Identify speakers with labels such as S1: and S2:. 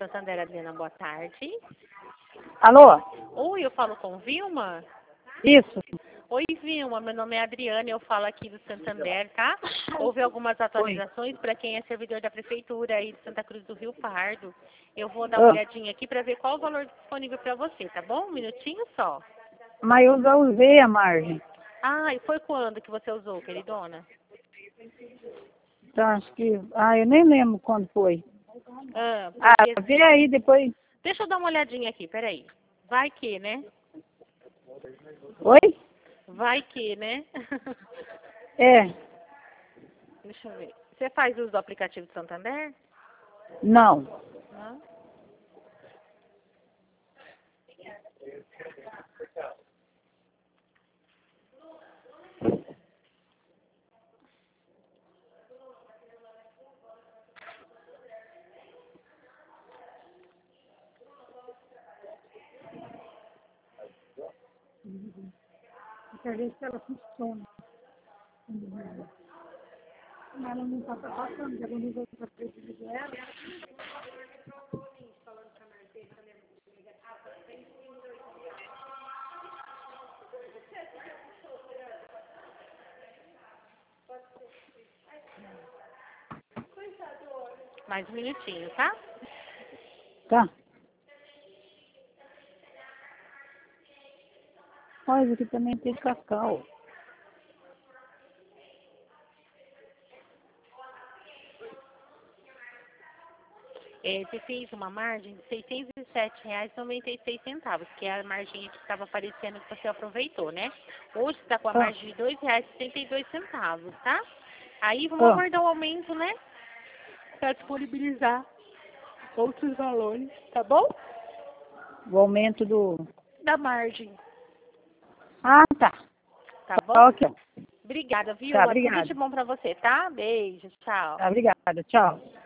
S1: Santander, Adriana, boa tarde.
S2: Alô?
S1: Oi, eu falo com Vilma?
S2: Isso.
S1: Oi, Vilma, meu nome é Adriana, eu falo aqui do Santander, tá? Houve algumas atualizações para quem é servidor da Prefeitura aí de Santa Cruz do Rio Pardo. Eu vou dar uma olhadinha aqui para ver qual o valor disponível para você, tá bom? Um minutinho só.
S2: Mas eu já usei a margem.
S1: Ah, e foi quando que você usou, queridona?
S2: Então, acho que... eu nem lembro quando foi.
S1: Porque...
S2: Vê aí depois.
S1: Deixa eu dar uma olhadinha aqui, peraí. Vai que, né?
S2: Oi?
S1: Vai que, né?
S2: É.
S1: Deixa eu ver. Você faz uso do aplicativo do Santander?
S2: Não.
S1: Não?
S2: Quer ver se ela funciona. Mas ela não está passando, já não vou fazer ela.
S1: Mais um minutinho, tá?
S2: Tá. Olha, aqui também tem cacau.
S1: Você fez uma margem de R$ 607,96, que é a margem que estava aparecendo que você aproveitou, né? Hoje está com a margem de R$ 2,72, tá? Aí vamos aguardar o aumento, né? Para disponibilizar outros valores, tá bom?
S2: O aumento do...
S1: Da margem,
S2: Tá.
S1: tá bom?
S2: Ok.
S1: Obrigada, viu?
S2: Tá,
S1: Tudo
S2: obrigada.
S1: de bom para você, tá? Beijo, tchau.
S2: Tá, obrigada. Tchau.